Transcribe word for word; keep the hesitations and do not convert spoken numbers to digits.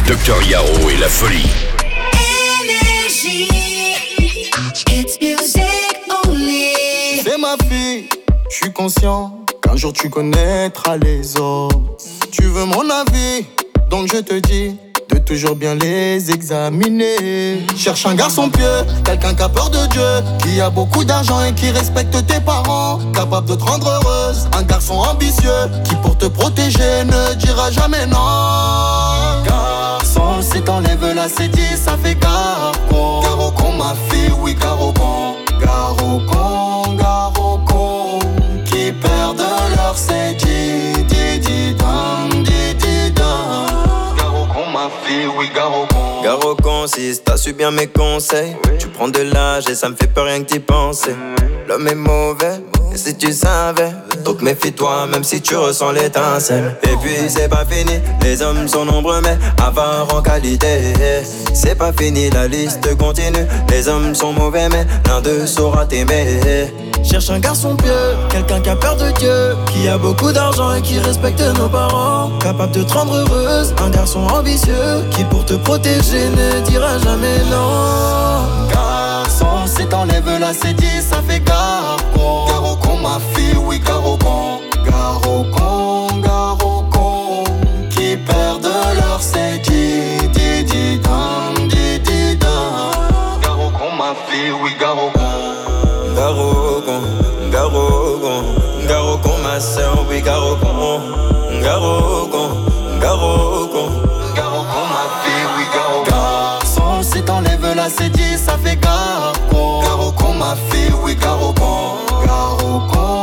Docteur Yaro et la folie. Énergie, it's music only. C'est ma fille, je suis conscient qu'un jour tu connaîtras les hommes. Tu veux mon avis, donc je te dis de toujours bien les examiner. Cherche un garçon pieux, quelqu'un qui a peur de Dieu, qui a beaucoup d'argent et qui respecte tes parents, capable de te rendre heureuse. Un garçon ambitieux, qui pour te protéger ne dira jamais non. Garçon, si t'enlèves la C dix, ça fait garocon. Garocon ma fille, oui garocon. Garocon, garocon, qui perdent leur C dix. Didi-dam, didi-dam. Ma fille, oui, Garocon. Garocon, si t'as su bien mes conseils, oui. Tu prends de l'âge et ça me fait peur rien que t'y penser. Oui. L'homme est mauvais, et si tu savais, donc méfie-toi même si tu ressens l'étincelle. Et puis c'est pas fini, les hommes sont nombreux mais avares en qualité. C'est pas fini, la liste continue. Les hommes sont mauvais mais l'un d'eux saura t'aimer. Cherche un garçon pieux, quelqu'un qui a peur de Dieu, qui a beaucoup d'argent et qui respecte nos parents, capable de te rendre heureuse. Un garçon ambitieux, qui pour te protéger ne dira jamais non. Garçon, si t'enlèves la C dix, ça fait garocon. Garocon ma fille, oui garocon. Garocon, garocon, qui perdent leur C dix. Didi-dam, didi-dam. Garocon ma fille, oui garocon. Garocon, Garocon, Garocon ma soeur, oui Garocon. Garocon, Garocon, Garocon ma fille, oui garocon. Garçon, si t'enlèves la C dix, ça fait garocon. Garocon ma fille, oui garocon. Garocon.